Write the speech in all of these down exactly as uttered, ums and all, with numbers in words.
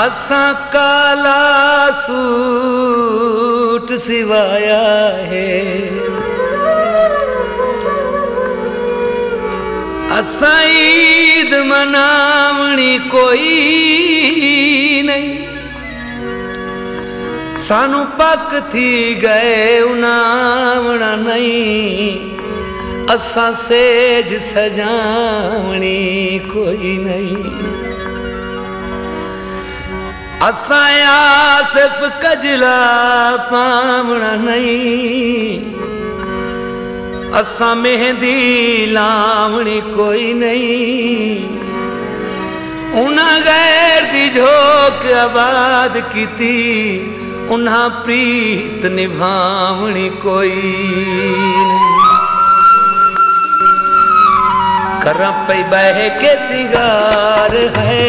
असा काला सूट सिवाया है, असा ईद मनावनी कोई नहीं, सानू पक थी गए उनावना नहीं, असा सेज सजावनी कोई नहीं। असा आसिफ कजला पावना नहीं, असा मेहंदी लावनी कोई नहीं, उन्हां गैर दी झोक आबाद कीती, उन्हां प्रीत निभावनी कोई नहीं। करा पई बह के सिंगार है,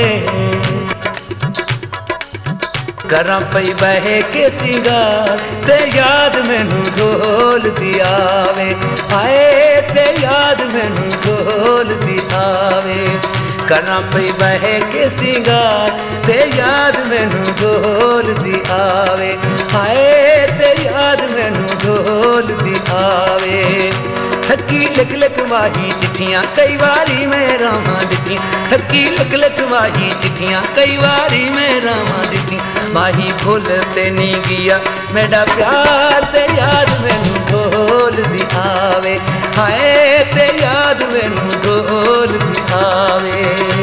करा पई बह के सिंगार, ते याद मैनू ढोल दी आवे, हाय ते याद मैनू ढोल दी आवे। करा पई बह के सिंगार, ते याद मैनू ढोल दी आवे, हाय ते याद मैनू ढोल दी आवे। थकी लिख लिख माही चिट्ठियां कई बारी मैं रावां डिठी, थकी लिख लिख माही चिट्ठियां कई बारी मैं रावां डिठी, माही भुल ते नहीं गया मेरा प्यार, ते याद मैनू ढोल दी आवे, हाय ते याद मैनू ढोल दी आवे।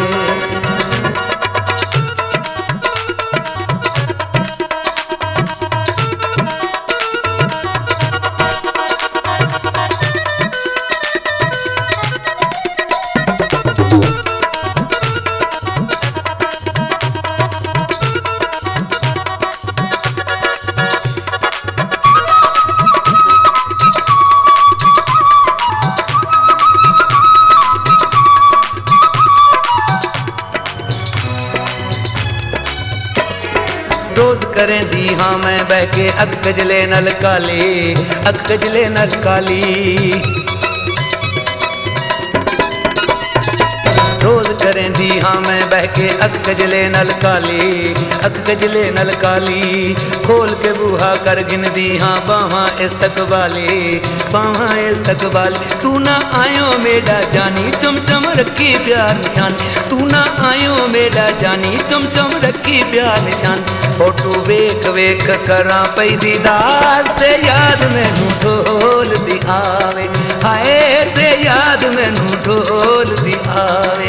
रोज करें दी हाँ मैं बह के अख कजले नल काली, अख कजले नल काली। रोज करें दी हाँ मैं बह के अख कजले नल काली, अख कजले नल काली। खोल के बूहा कर गिन दी हाँ बावां इस्तकबाली, बावां इस्तकबाली। तू ना आयो मेरा जानी चम चम रखी प्यार निशान, तू ना आयो मेरा जानी चम चम रखी प्यार निशान। फोटू वेख वेख करा पई दीदार, ते याद मैनू ढोल दी आवे, हाय ते याद मैनू ढोल दी आवे।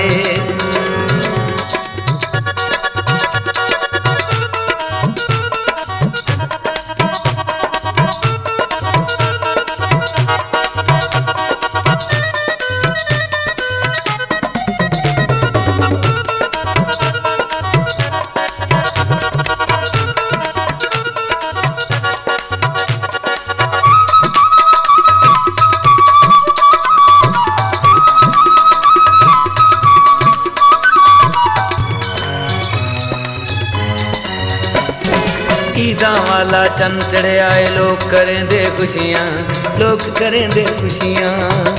ईदा वाला चन चढ़िया है, लोग करें दे खुशियाँ, लोग करें दे खुशियाँ।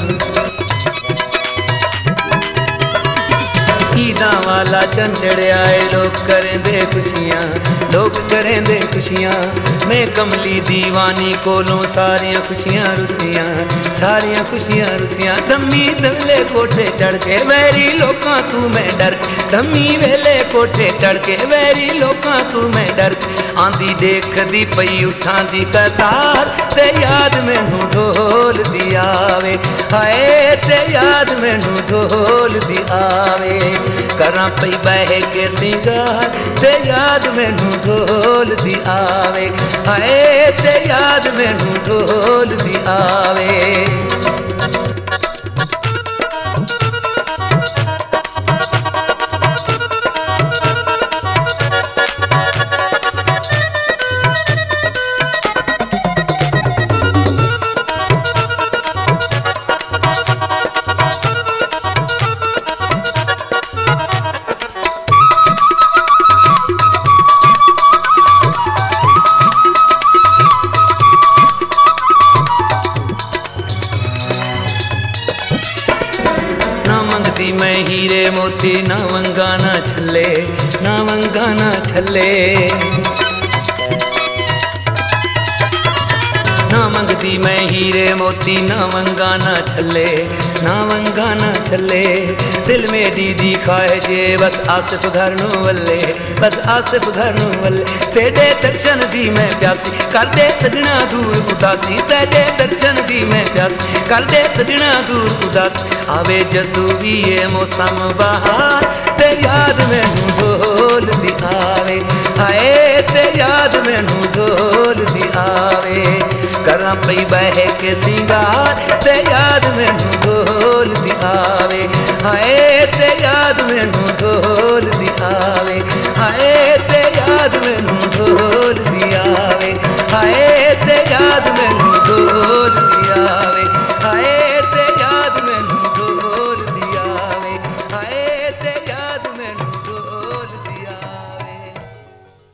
ईदा वाला चन चढ़िया है, लोग करें दे खुशियाँ, लोग करें दे खुशियाँ। मैं कमली दीवानी कोलों सारियाँ खुशियाँ रुसियाँ, सारियाँ खुशियाँ रुसियाँ। धम्मी दले कोठे चढ़ के वैरी लोकां तू मैं डर, धम्मी वेले कोठे चढ़ के वैरी लोकां तू मैं डर। आंदी देख दी पई उठां दी कतार, ते याद मैनू ढोल दी आवे, हाय ते याद मैनू ढोल दी आवे। करा पई बह के सिंगार, ते याद मैनू ढोल दी आवे, हाय ते याद मैनू ढोल दी आवे। मैं हीरे मोती ना वंगा ना छले, ना वंगा मंगा ना छले ना मंगदी मैं हीरे मोती ना मंगा ना छले ना मंगा ना छले दिल में दीदी ख्वाहिश बस आसिफ घर नू वल्ले बस आसिफ घर नू वल्ले तेरे दर्शन दी मैं प्यासी कर दे सजना दूर उदासी तेरे दर्शन दी मैं प्यासी कर दे सजना दूर उदासी आवे जदू भी ये मौसम बहार ते याद मैनू ढोल दी आवे आए ते याद मैनू ढोल दी आवे करा पई बह के सिंगार ते याद मैनू